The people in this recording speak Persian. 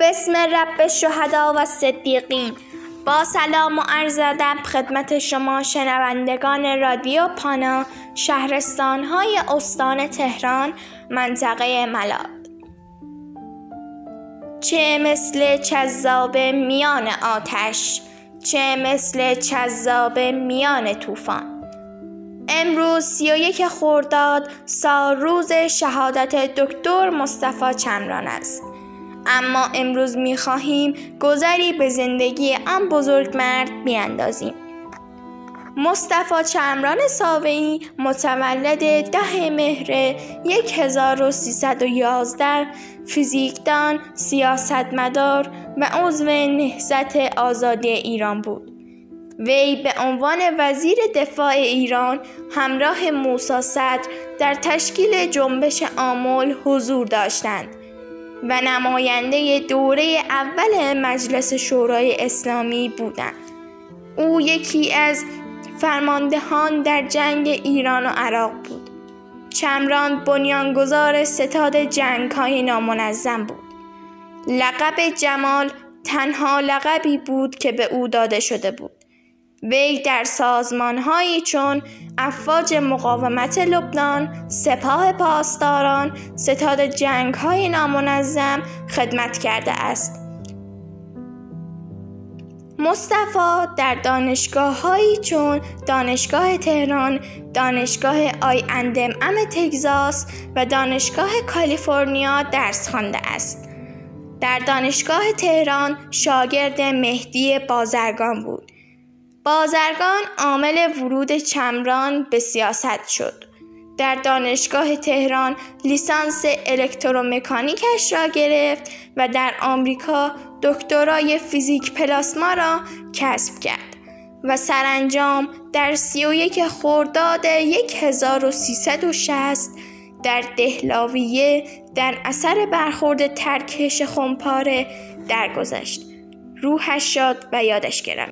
بسم رب الشهدا و صدیقین. با سلام و عرض ادب خدمت شما شنوندگان رادیو پانا، شهرستان‌های استان تهران، منطقه ملات. چه مثل چذاب میان آتش، چه مثل چذاب میان طوفان. امروز 31 خرداد سال روز شهادت دکتر مصطفی چمران است. اما امروز می‌خواهیم گذری به زندگی آن بزرگمرد بیاندازیم. مصطفی چمران ساوه‌ای متولد 10 مهر 1311 فیزیکدان، سیاستمدار و عضو نهضت آزادی ایران بود. وی به عنوان وزیر دفاع ایران همراه موسی صدر در تشکیل جنبش آمل حضور داشتند و نماینده دوره اول مجلس شورای اسلامی بودند. او یکی از فرماندهان در جنگ ایران و عراق بود. چمران بنیانگذار ستاد جنگ‌های نامنظم بود. لقب جمال تنها لقبی بود که به او داده شده بود. وی در سازمان‌هایی چون افواج مقاومت لبنان، سپاه پاسداران، ستاد جنگ‌های نامنظم خدمت کرده است. مصطفی در دانشگاه‌هایی چون دانشگاه تهران، دانشگاه ام تگزاس و دانشگاه کالیفرنیا درس خوانده است. در دانشگاه تهران شاگرد مهدی بازرگان بود. بازرگان عامل ورود چمران به سیاست شد. در دانشگاه تهران لیسانس الکترومکانیکش را گرفت و در آمریکا دکترای فیزیک پلاسما را کسب کرد و سرانجام در 31 خرداد 1360 در دهلاویه در اثر برخورد ترکش خمپاره درگذشت. روحش شاد و یادش گرامی.